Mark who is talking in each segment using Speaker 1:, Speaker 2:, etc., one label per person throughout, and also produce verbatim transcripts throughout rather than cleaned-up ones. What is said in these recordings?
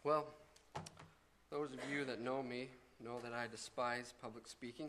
Speaker 1: Well, those of you that know me know that I despise public speaking.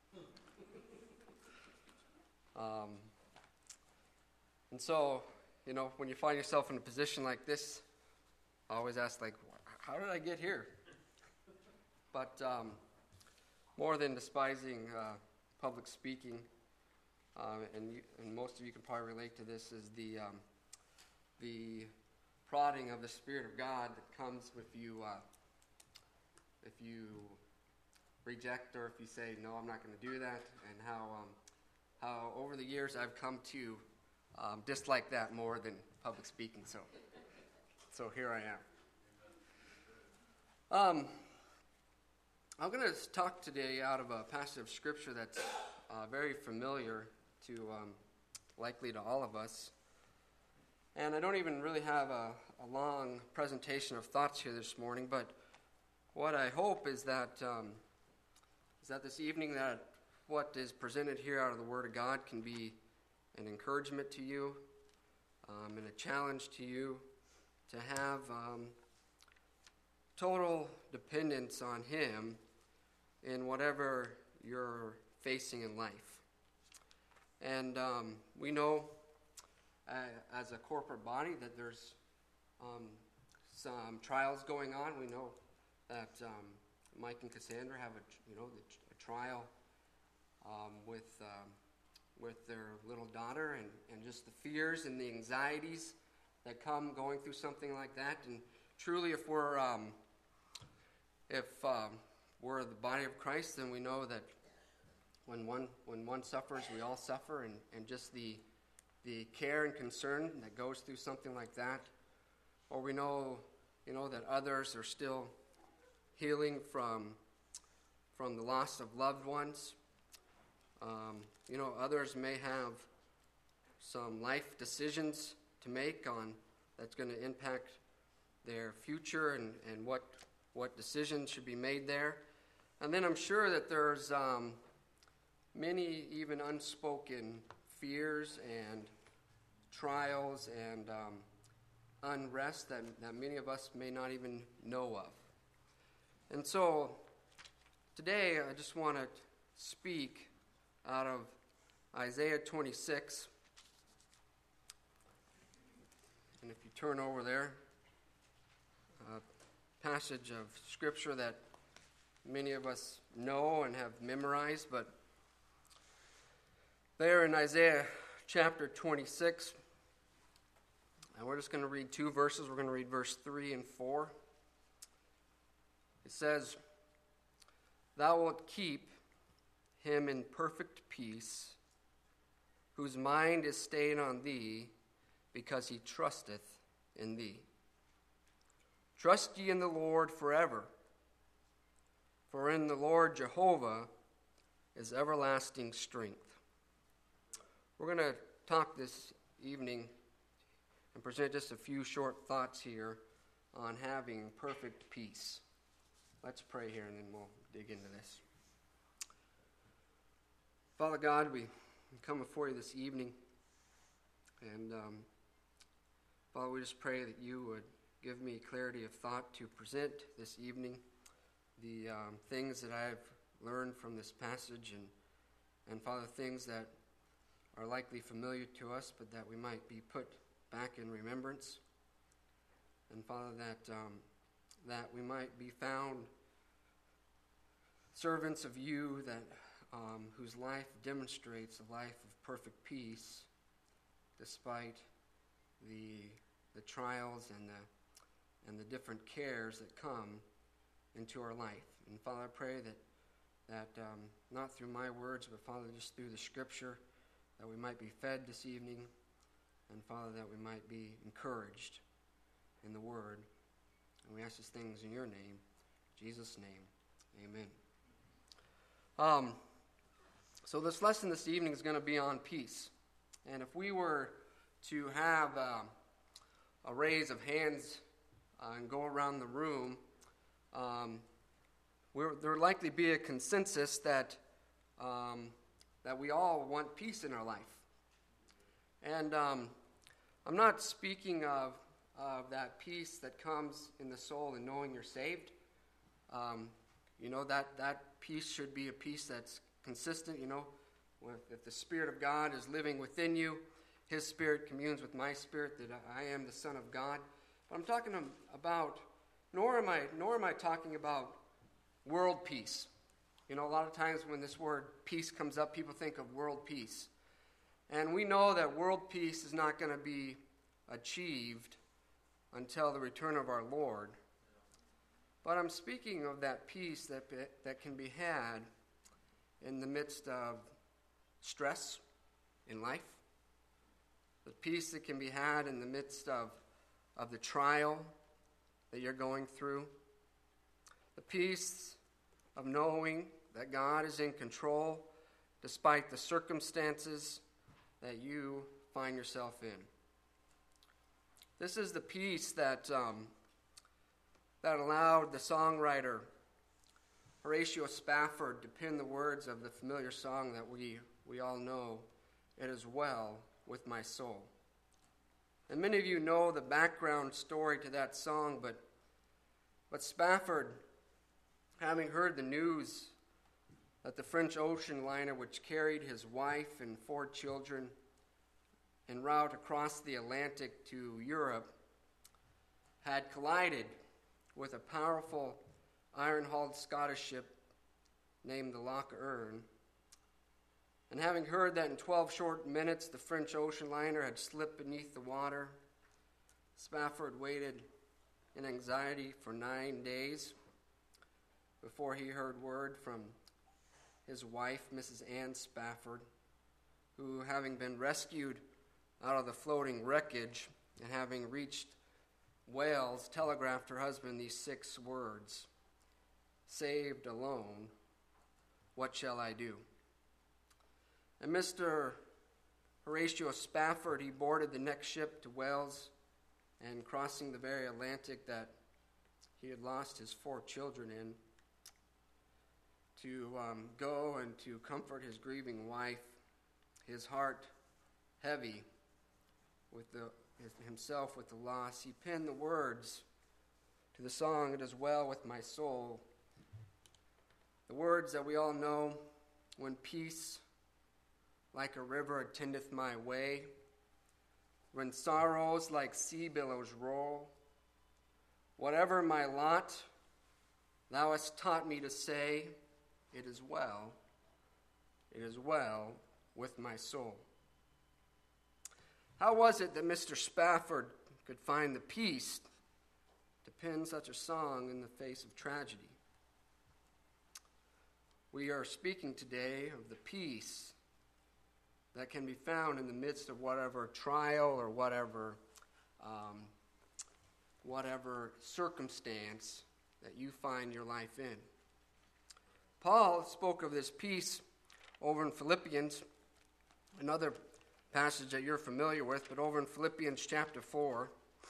Speaker 1: Um, and so, you know, when you find yourself in a position like this, I always ask, like, how did I get here? But um, more than despising uh, public speaking, uh, and, you, and most of you can probably relate to this, is the um, the prodding of the Spirit of God that comes with you uh, if you reject or if you say, no, I'm not going to do that, and how um, how over the years I've come to um, dislike that more than public speaking. So, so here I am. Um, I'm going to talk today out of a passage of Scripture that's uh, very familiar to, um, likely to all of us. And I don't even really have a, a long presentation of thoughts here this morning, but what I hope is that um, is that this evening that what is presented here out of the Word of God can be an encouragement to you um, and a challenge to you to have um, total dependence on Him in whatever you're facing in life. And um, we know uh, as a corporate body that there's um, some trials going on. We know that um, Mike and Cassandra have a you know a trial um, with um, with their little daughter, and, and just the fears and the anxieties that come going through something like that. And truly, if we're um, if um, we're the body of Christ, then we know that when one when one suffers, we all suffer, and, and just the the care and concern that goes through something like that. Or we know, you know, that others are still healing from from the loss of loved ones. Um, you know, others may have some life decisions to make on that's going to impact their future and, and what what decisions should be made there. And then I'm sure that there's um, many even unspoken fears and trials and um, unrest that, that many of us may not even know of. And so today I just want to speak out of Isaiah twenty-six. And if you turn over there, a passage of Scripture that many of us know and have memorized, but there in Isaiah chapter twenty-six, and we're just going to read two verses. We're going to read verse three and four. It says, "Thou wilt keep him in perfect peace, whose mind is stayed on thee, because he trusteth in thee. Trust ye in the Lord forever, for in the Lord Jehovah is everlasting strength." We're going to talk this evening and present just a few short thoughts here on having perfect peace. Let's pray here and then we'll dig into this. Father God, we come before you this evening, and um, Father, we just pray that you would give me clarity of thought to present this evening the um, things that I've learned from this passage, and, and Father, things that are likely familiar to us, but that we might be put back in remembrance. And Father, that um, that we might be found servants of you, that um, whose life demonstrates a life of perfect peace, despite the the trials and the and the different cares that come into our life. And Father, I pray that that um, not through my words, but Father, just through the Scripture, that we might be fed this evening, and Father, that we might be encouraged in the Word. And we ask these things in your name, Jesus' name, amen. Um, so this lesson this evening is going to be on peace. And if we were to have uh, a raise of hands uh, and go around the room, um, we're, there would likely be a consensus that um, that we all want peace in our life. And um, I'm not speaking of of that peace that comes in the soul in knowing you're saved. Um, you know, that, that peace should be a peace that's consistent, you know. If the Spirit of God is living within you, His Spirit communes with my spirit, that I am the Son of God. But I'm talking about, nor am I, nor am I talking about world peace. You know, a lot of times when this word peace comes up, people think of world peace. And we know that world peace is not going to be achieved until the return of our Lord. But I'm speaking of that peace that, that can be had in the midst of stress in life, the peace that can be had in the midst of, of the trial that you're going through, the peace of knowing that God is in control despite the circumstances that you find yourself in. This is the peace that um, that allowed the songwriter Horatio Spafford to pen the words of the familiar song that we, we all know, "It Is Well With My Soul." And many of you know the background story to that song, but, but Spafford, having heard the news that the French ocean liner, which carried his wife and four children en route across the Atlantic to Europe, had collided with a powerful iron-hulled Scottish ship named the Loch Earn. And having heard that in twelve short minutes the French ocean liner had slipped beneath the water, Spafford waited in anxiety for nine days before he heard word from his wife, Missus Ann Spafford, who, having been rescued out of the floating wreckage and having reached Wales, telegraphed her husband these six words: "Saved alone, what shall I do?" And Mister Horatio Spafford, he boarded the next ship to Wales, and crossing the very Atlantic that he had lost his four children in, to um, go and to comfort his grieving wife, his heart heavy with the his, himself with the loss, he penned the words to the song, "It Is Well With My Soul." The words that we all know: "When peace like a river attendeth my way, when sorrows like sea billows roll, whatever my lot, thou hast taught me to say, it is well, it is well with my soul." How was it that Mister Spafford could find the peace to pen such a song in the face of tragedy? We are speaking today of the peace that can be found in the midst of whatever trial or whatever um, whatever circumstance that you find your life in. Paul spoke of this peace over in Philippians, another passage that you're familiar with, but over in Philippians chapter four.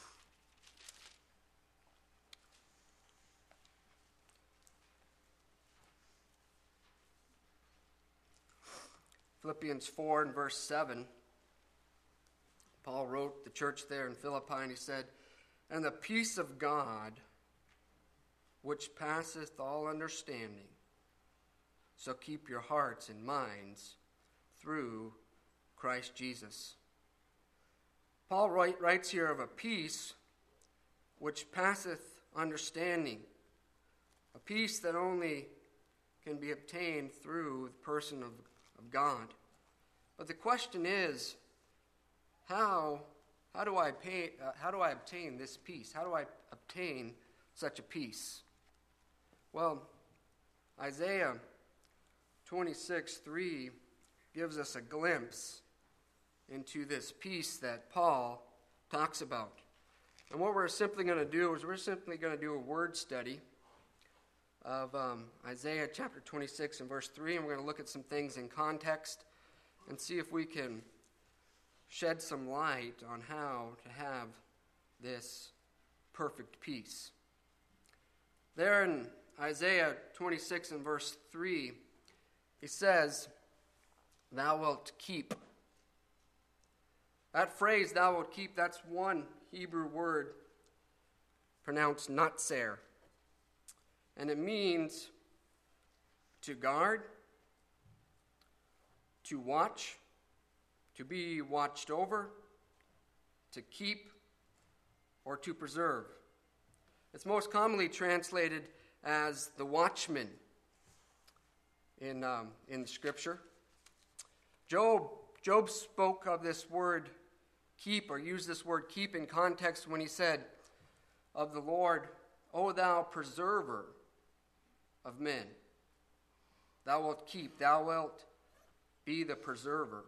Speaker 1: Philippians four and verse seven, Paul wrote the church there in Philippi, and he said, "And the peace of God, which passeth all understanding, so keep your hearts and minds through Christ Jesus." Paul write, writes here of a peace which passeth understanding, a peace that only can be obtained through the person of, of God. But the question is, how how do I pay, uh, how do I obtain this peace? How do I obtain such a peace? Well, Isaiah twenty-six three gives us a glimpse into this peace that Paul talks about. And what we're simply going to do is we're simply going to do a word study of um, Isaiah chapter twenty-six and verse three, and we're going to look at some things in context and see if we can shed some light on how to have this perfect peace. There in Isaiah twenty-six and verse three, he says, "Thou wilt keep." That phrase, "thou wilt keep," that's one Hebrew word pronounced natzer, and it means to guard, to watch, to be watched over, to keep, or to preserve. It's most commonly translated as the watchman in um, in Scripture. Job Job spoke of this word keep, or used this word keep in context when he said of the Lord, O thou preserver of men. Thou wilt keep, thou wilt be the preserver.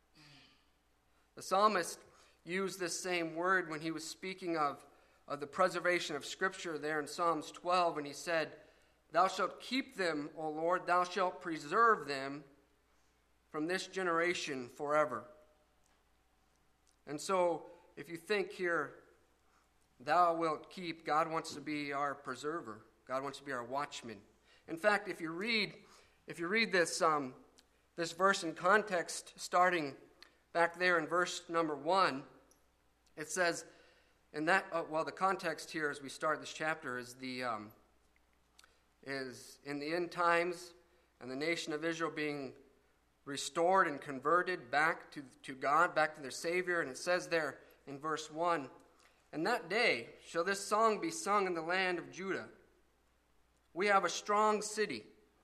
Speaker 1: The psalmist used this same word when he was speaking of, of the preservation of Scripture there in Psalms twelve, and he said, Thou shalt keep them, O Lord, thou shalt preserve them from this generation forever. And so, if you think here, thou wilt keep, God wants to be our preserver. God wants to be our watchman. In fact, if you read, if you read this um, this verse in context, starting back there in verse number one, it says, in that uh, well, the context here as we start this chapter is the um, is in the end times, and the nation of Israel being restored and converted back to, to God, back to their Savior. And it says there in verse one, And that day shall this song be sung in the land of Judah. We have a strong city.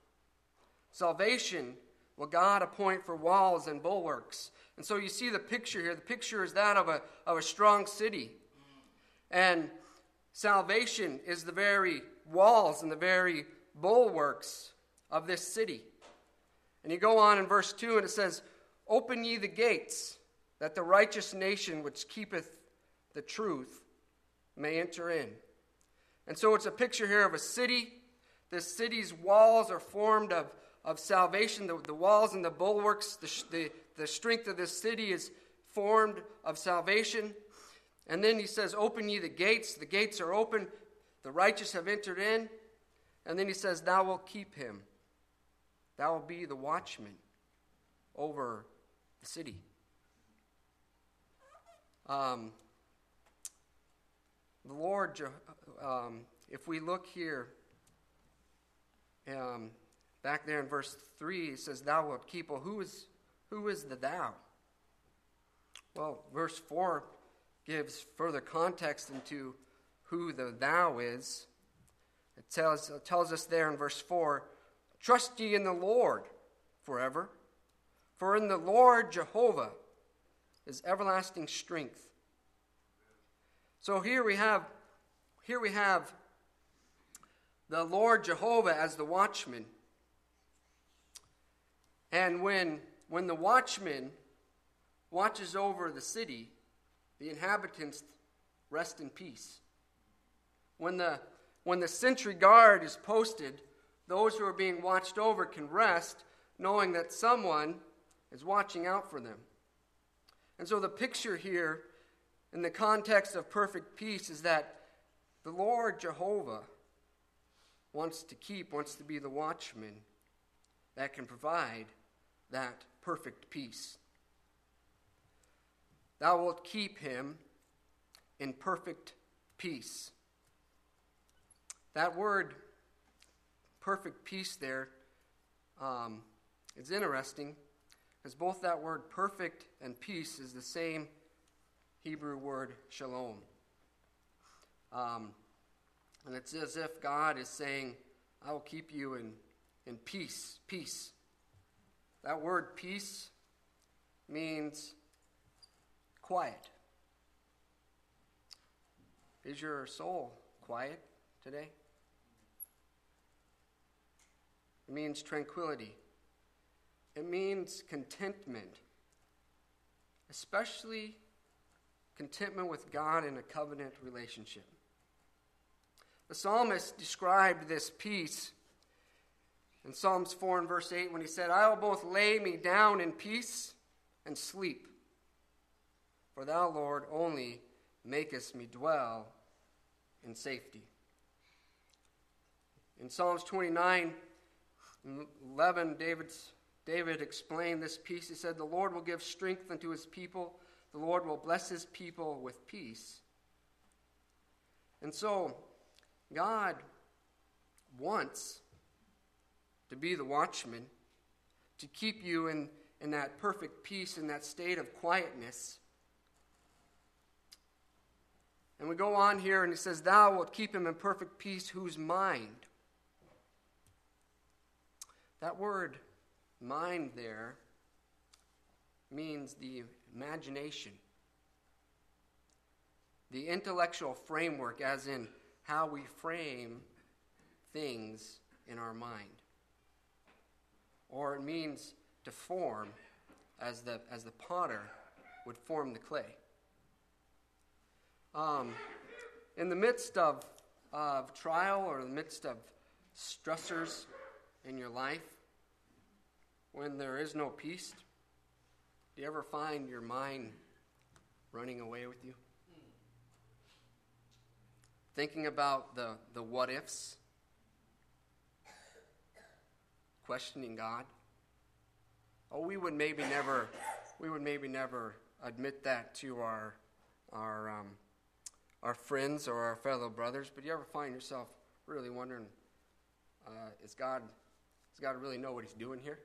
Speaker 1: Salvation will God appoint for walls and bulwarks. And so you see the picture here. The picture is that of a, of a strong city. And salvation is the very walls and the very bulwarks of this city. And you go on in verse two, and it says, Open ye the gates, that the righteous nation which keepeth the truth may enter in. And so it's a picture here of a city. This city's walls are formed of, of salvation. The, the walls and the bulwarks, the, the, the strength of this city is formed of salvation. And then he says, Open ye the gates. The gates are open. The righteous have entered in. And then he says, Thou wilt keep him. Thou wilt be the watchman over the city. Um, the Lord, um, if we look here, um, back there in verse three, it says, Thou wilt keep. Well, who is, who is the thou? Well, verse four gives further context into who the thou is. It tells, it tells us there in verse four, Trust ye in the Lord forever, for in the Lord Jehovah is everlasting strength. So here we have, here we have the Lord Jehovah as the watchman. And when, when the watchman watches over the city, the inhabitants rest in peace. When the, when the sentry guard is posted, those who are being watched over can rest, knowing that someone is watching out for them. And so the picture here, in the context of perfect peace, is that the Lord Jehovah wants to keep, wants to be the watchman that can provide that perfect peace. Thou wilt keep him in perfect peace. That word, perfect peace there, um, is interesting, because both that word perfect and peace is the same Hebrew word shalom. Um, and it's as if God is saying, I will keep you in, in peace, peace. That word peace means quiet. Is your soul quiet today? It means tranquility. It means contentment, especially contentment with God in a covenant relationship. The psalmist described this peace in Psalms four and verse eight when he said, I will both lay me down in peace and sleep, for thou, Lord, only makest me dwell in safety. In Psalms twenty-nine, eleven, David's, David explained this peace. He said, The Lord will give strength unto his people. The Lord will bless his people with peace And so, God wants to be the watchman, to keep you in, in that perfect peace, in that state of quietness. And we go on here and he says, thou wilt keep him in perfect peace whose mind. That word mind there means the imagination, the intellectual framework, as in how we frame things in our mind. Or it means to form, as the as the potter would form the clay. Um, in the midst of, of trial or in the midst of stressors in your life, when there is no peace, do you ever find your mind running away with you? Thinking about the, the what-ifs? Questioning God? Oh, we would maybe never, we would maybe never admit that to our, our, um, our friends or our fellow brothers. But you ever find yourself really wondering, uh, is God, does God really know what He's doing here?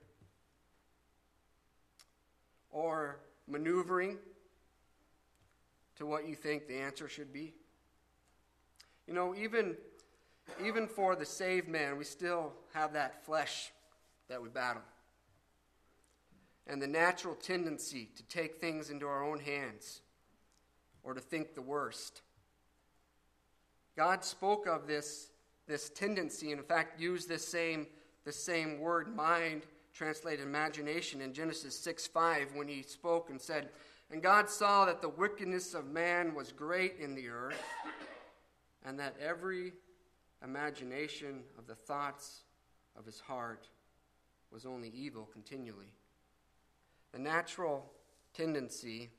Speaker 1: Or maneuvering to what you think the answer should be? You know, even, even for the saved man, we still have that flesh that we battle. And the natural tendency to take things into our own hands or to think the worst. God spoke of this, this tendency, and in fact used this same, this same word, mind, translated imagination, in Genesis six five, when he spoke and said, and God saw that the wickedness of man was great in the earth, and that every imagination of the thoughts of his heart was only evil continually. The natural tendency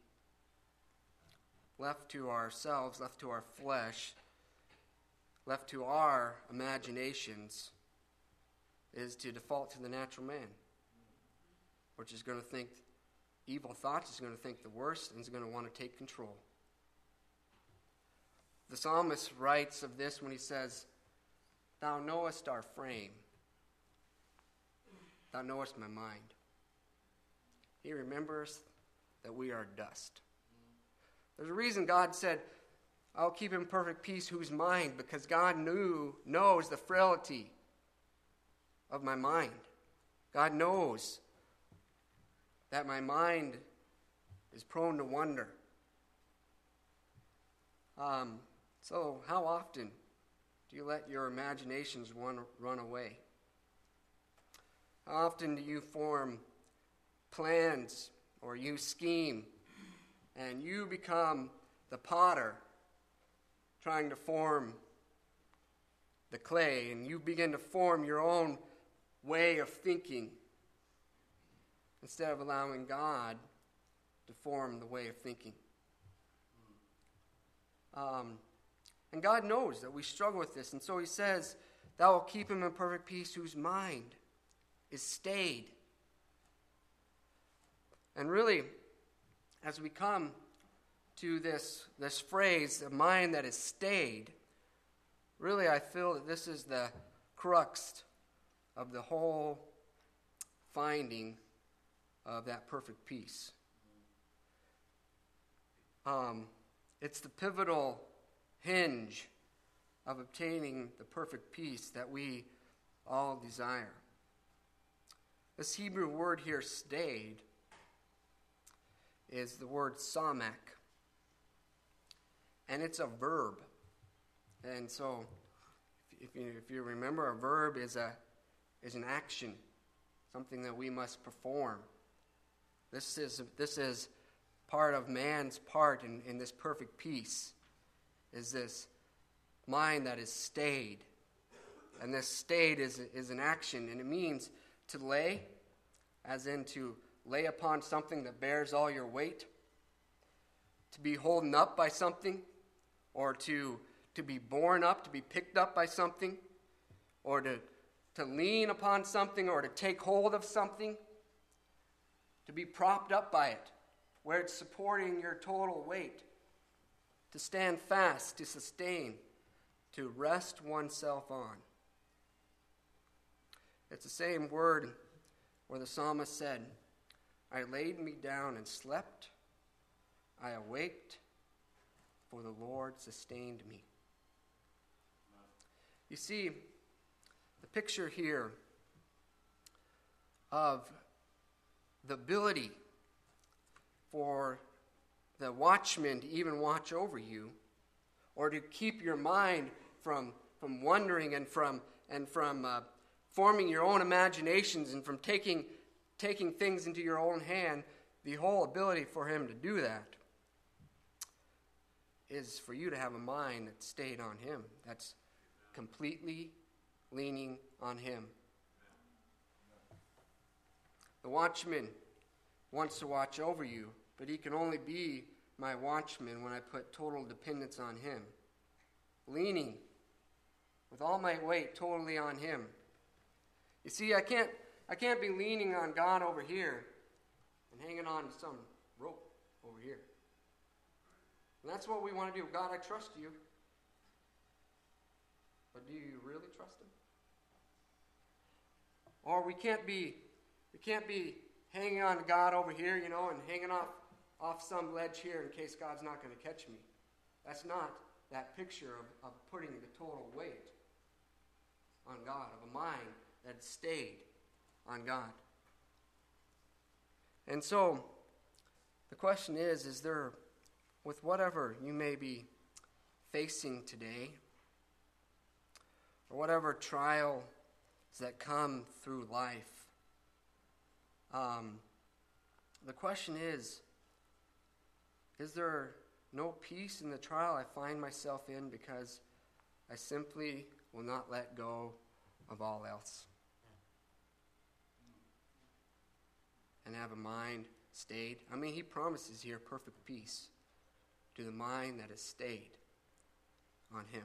Speaker 1: left to ourselves, left to our flesh, left to our imaginations, is to default to the natural man, which is going to think evil thoughts, is going to think the worst, and is going to want to take control. The psalmist writes of this when he says, thou knowest our frame. Thou knowest my mind. He remembers that we are dust. There's a reason God said, I'll keep him in perfect peace whose mind, because God knew, knows the frailty of my mind. God knows that my mind is prone to wonder. Um, so how often do you let your imaginations run, run away? How often do you form plans or you scheme and you become the potter trying to form the clay, and you begin to form your own way of thinking instead of allowing God to form the way of thinking? Um, and God knows that we struggle with this, and so he says, thou wilt keep him in perfect peace whose mind is stayed. And really, as we come to this, this phrase, a mind that is stayed, really I feel that this is the crux of the whole finding of that perfect peace. Um, it's the pivotal hinge of obtaining the perfect peace that we all desire. This Hebrew word here, stayed, is the word samak. And it's a verb. And so, if you, if you remember, a verb is a is an action, something that we must perform. This is this is part of man's part in, in this perfect peace, is this mind that is stayed. And this stayed is, is an action, and it means to lay, as in to lay upon something that bears all your weight, to be holden up by something, or to, to be borne up, to be picked up by something, or to, to lean upon something, or to take hold of something, to be propped up by it, where it's supporting your total weight, to stand fast, to sustain. to rest oneself on. It's the same word where the psalmist said, I laid me down and slept. I awaked, for the Lord sustained me. You see, the picture here of the ability for the watchman to even watch over you, or to keep your mind from from wondering and from and from uh, forming your own imaginations and from taking taking things into your own hand, the whole ability for him to do that is for you to have a mind that stayed on him, that's completely leaning on him. The watchman wants to watch over you, but he can only be my watchman when I put total dependence on him, leaning with all my weight totally on him. You see, I can't I can't be leaning on God over here and hanging on to some rope over here. And that's what we want to do. God, I trust you. But do you really trust him? Or we can't be we can't be hanging on to God over here, you know, and hanging off off some ledge here in case God's not going to catch me. That's not that picture of, of putting the total weight on God, of a mind that stayed on God. And so, the question is, is there, with whatever you may be facing today, or whatever trials that come through life, um, the question is, is there no peace in the trial I find myself in because I simply will not let go of all else and have a mind stayed? I mean, he promises here perfect peace to the mind that is stayed on him.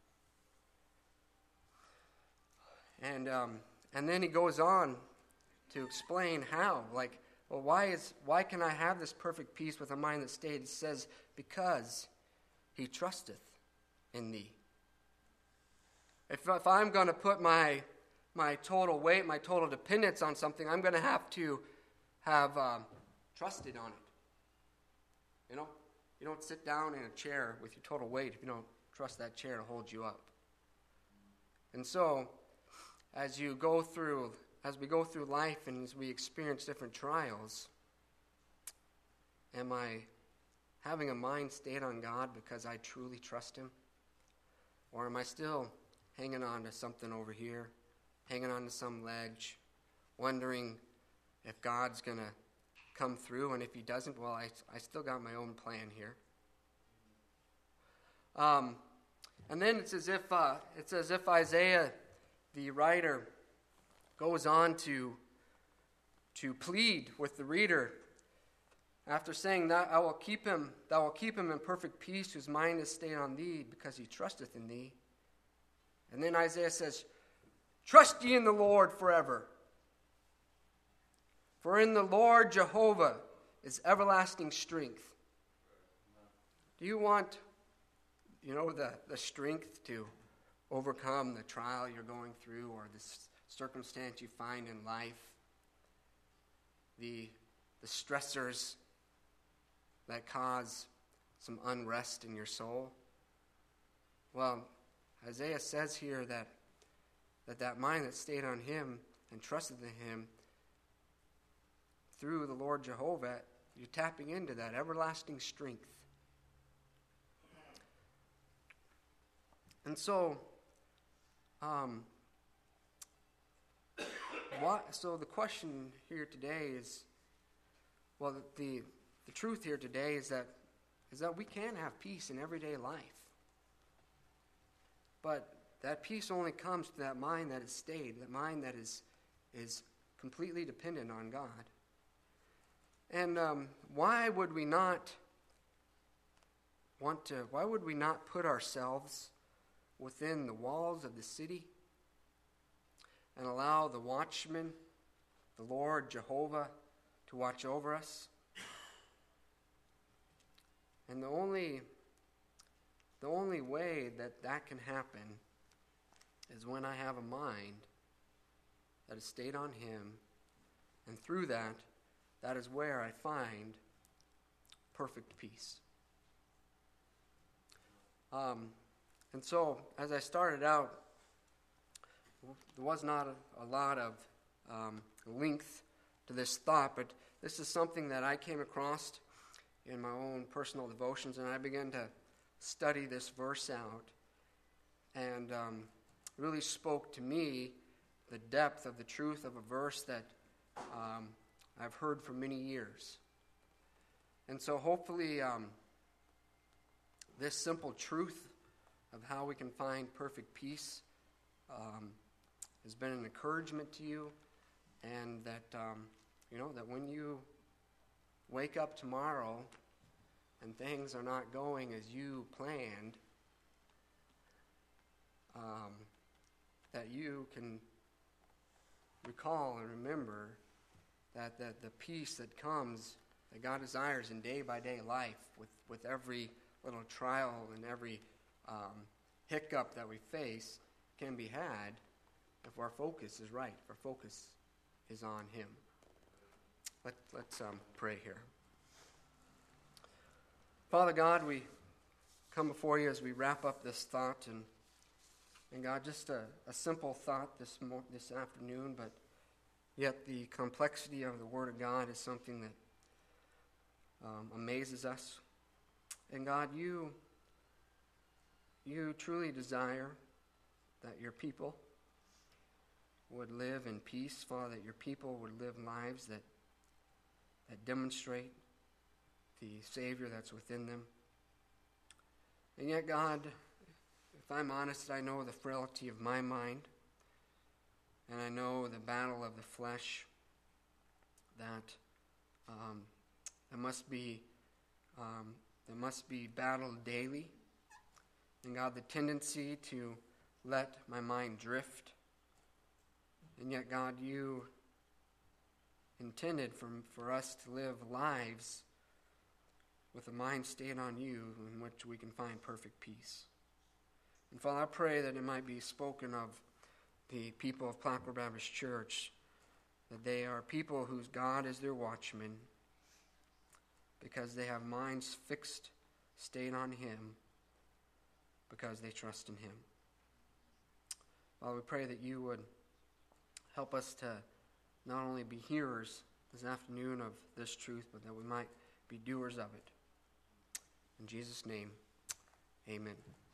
Speaker 1: And um, and then he goes on to explain how, like, well, why is why can I have this perfect peace with a mind that stayed? It says, because he trusteth in thee. If, if I'm going to put my my total weight, my total dependence on something, I'm going to have to have um, trusted on it. You know, you don't sit down in a chair with your total weight if you don't trust that chair to hold you up. And so, as you go through, as we go through life and as we experience different trials, am I having a mind stayed on God because I truly trust him? Or am I still hanging on to something over here, hanging on to some ledge, wondering if God's going to come through, and if he doesn't, well, I, I still got my own plan here. Um, and then it's as if uh, it's as if Isaiah, the writer, goes on to to plead with the reader after saying that I will keep him, thou will keep him in perfect peace, whose mind is stayed on thee, because he trusteth in thee. And then Isaiah says, trust ye in the Lord forever. For in the Lord Jehovah is everlasting strength. Do you want, you know, the, the strength to overcome the trial you're going through or the circumstance you find in life? The, the stressors that cause some unrest in your soul? Well, Isaiah says here that that, that mind that stayed on him and trusted in him through the Lord Jehovah, you're tapping into that everlasting strength. And so, um, what, so the question here today is, well, the the truth here today is that is that we can have peace in everyday life. But that peace only comes to that mind that is stayed, that mind that is is completely dependent on God. And um, why would we not want to, why would we not put ourselves within the walls of the city and allow the watchman, the Lord Jehovah, to watch over us? And the only the only way that that can happen is when I have a mind that is stayed on Him, and through that, that is where I find perfect peace. Um, and so, as I started out, there was not a, a lot of um, length to this thought, but this is something that I came across in my own personal devotions, and I began to study this verse out, and um, really spoke to me the depth of the truth of a verse that um, I've heard for many years. And so hopefully um, this simple truth of how we can find perfect peace um, has been an encouragement to you, and that, um, you know, that when you wake up tomorrow and things are not going as you planned, um, that you can recall and remember that, that the peace that comes, that God desires in day-by-day life with, with every little trial and every um, hiccup that we face can be had if our focus is right, if our focus is on Him. Let, let's um, pray here. Father God, we come before you as we wrap up this thought, and and God, just a, a simple thought this mo- this afternoon, but yet the complexity of the Word of God is something that um, amazes us. And God, you you truly desire that your people would live in peace, Father, that your people would live lives that that demonstrate the Savior that's within them. And yet, God, if I'm honest, I know the frailty of my mind, and I know the battle of the flesh that um, that must be um, that must be battled daily. And God, the tendency to let my mind drift. And yet, God, you intended for, for us to live lives with a mind stayed on you, in which we can find perfect peace. And Father, I pray that it might be spoken of the people of Plattsburgh Baptist Church, that they are people whose God is their watchman, because they have minds fixed, stayed on Him, because they trust in Him. Father, we pray that you would help us to not only be hearers this afternoon of this truth, but that we might be doers of it. In Jesus' name, amen.